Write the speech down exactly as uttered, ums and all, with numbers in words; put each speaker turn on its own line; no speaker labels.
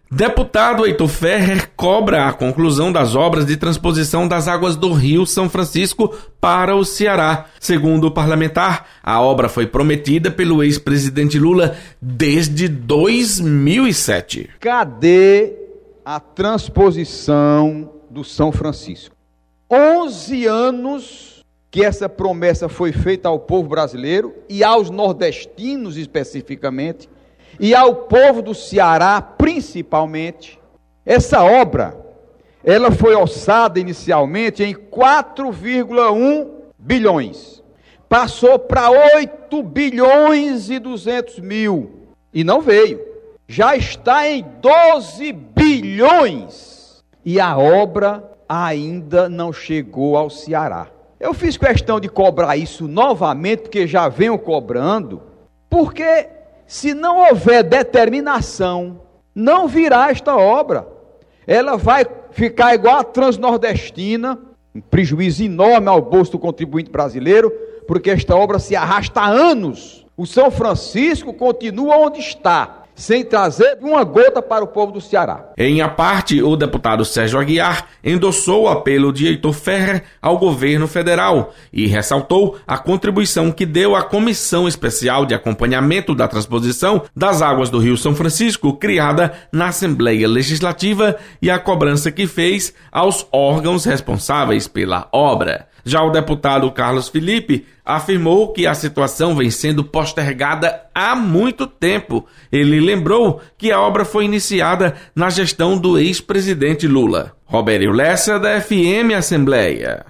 Deputado Heitor Ferrer cobra a conclusão das obras de transposição das águas do Rio São Francisco para o Ceará. Segundo o parlamentar, a obra foi prometida pelo ex-presidente Lula desde dois mil e sete.
Cadê a transposição do São Francisco? onze anos que essa promessa foi feita ao povo brasileiro e aos nordestinos especificamente, e ao povo do Ceará, principalmente. Essa obra, ela foi orçada inicialmente em quatro vírgula um bilhões. Passou para oito bilhões e duzentos mil. E não veio. Já está em doze bilhões. E a obra ainda não chegou ao Ceará. Eu fiz questão de cobrar isso novamente, porque já venho cobrando, porque se não houver determinação, não virá esta obra. Ela vai ficar igual a Transnordestina, um prejuízo enorme ao bolso do contribuinte brasileiro, porque esta obra se arrasta há anos. O São Francisco continua onde está, sem trazer uma gota para o povo do Ceará.
Em a parte, o deputado Sérgio Aguiar endossou o apelo de Heitor Ferrer ao governo federal e ressaltou a contribuição que deu à Comissão Especial de Acompanhamento da Transposição das Águas do Rio São Francisco, criada na Assembleia Legislativa, e a cobrança que fez aos órgãos responsáveis pela obra. Já o deputado Carlos Felipe afirmou que a situação vem sendo postergada há muito tempo. Ele lembrou que a obra foi iniciada na gestão do ex-presidente Lula. Robério Lessa, da F M Assembleia.